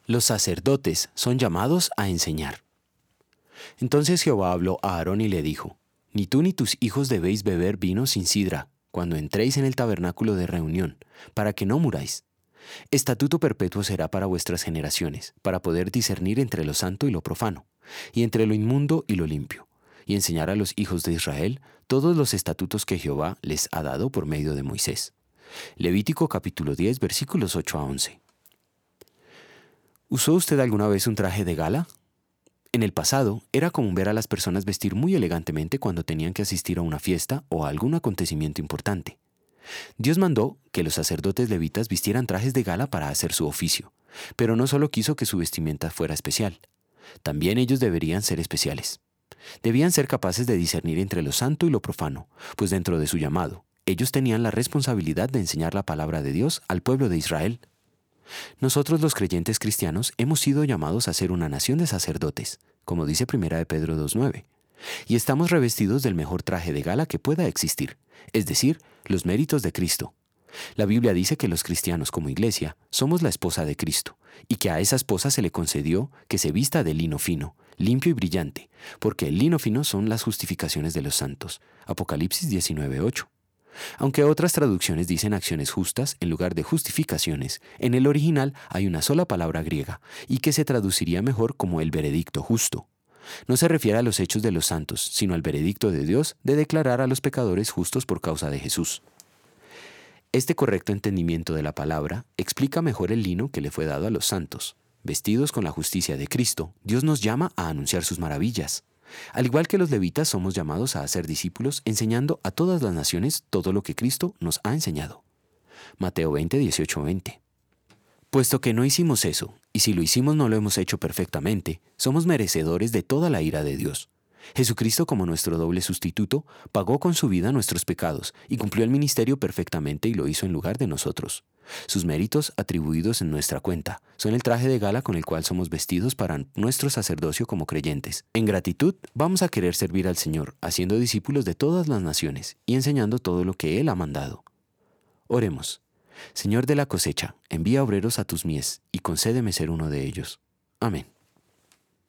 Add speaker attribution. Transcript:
Speaker 1: Los sacerdotes son llamados a enseñar. Entonces Jehová habló a Aarón y le dijo: Ni tú ni tus hijos debéis beber vino sin sidra, cuando entréis en el tabernáculo de reunión, para que no muráis. Estatuto perpetuo será para vuestras generaciones, para poder discernir entre lo santo y lo profano, y entre lo inmundo y lo limpio, y enseñar a los hijos de Israel todos los estatutos que Jehová les ha dado por medio de Moisés. Levítico capítulo 10, versículos 8 a 11. ¿Usó usted alguna vez un traje de gala? En el pasado, era común ver a las personas vestir muy elegantemente cuando tenían que asistir a una fiesta o a algún acontecimiento importante. Dios mandó que los sacerdotes levitas vistieran trajes de gala para hacer su oficio, pero no solo quiso que su vestimenta fuera especial. También ellos deberían ser especiales. Debían ser capaces de discernir entre lo santo y lo profano, pues dentro de su llamado, ellos tenían la responsabilidad de enseñar la palabra de Dios al pueblo de Israel. Nosotros los creyentes cristianos hemos sido llamados a ser una nación de sacerdotes, como dice 1 de Pedro 2:9, y estamos revestidos del mejor traje de gala que pueda existir, es decir, los méritos de Cristo. La Biblia dice que los cristianos como iglesia somos la esposa de Cristo, y que a esa esposa se le concedió que se vista de lino fino, limpio y brillante, porque el lino fino son las justificaciones de los santos. Apocalipsis 19:8. Aunque otras traducciones dicen acciones justas en lugar de justificaciones, en el original hay una sola palabra griega, y que se traduciría mejor como el veredicto justo. No se refiere a los hechos de los santos, sino al veredicto de Dios de declarar a los pecadores justos por causa de Jesús. Este correcto entendimiento de la palabra explica mejor el lino que le fue dado a los santos. Vestidos con la justicia de Cristo, Dios nos llama a anunciar sus maravillas. Al igual que los levitas, somos llamados a hacer discípulos, enseñando a todas las naciones todo lo que Cristo nos ha enseñado. Mateo 20, 18-20. Puesto que no hicimos eso, y si lo hicimos no lo hemos hecho perfectamente, somos merecedores de toda la ira de Dios. Jesucristo, como nuestro doble sustituto, pagó con su vida nuestros pecados y cumplió el ministerio perfectamente y lo hizo en lugar de nosotros. Sus méritos, atribuidos en nuestra cuenta, son el traje de gala con el cual somos vestidos para nuestro sacerdocio como creyentes. En gratitud, vamos a querer servir al Señor, haciendo discípulos de todas las naciones y enseñando todo lo que Él ha mandado. Oremos. Señor de la cosecha, envía obreros a tus mies y concédeme ser uno de ellos. Amén.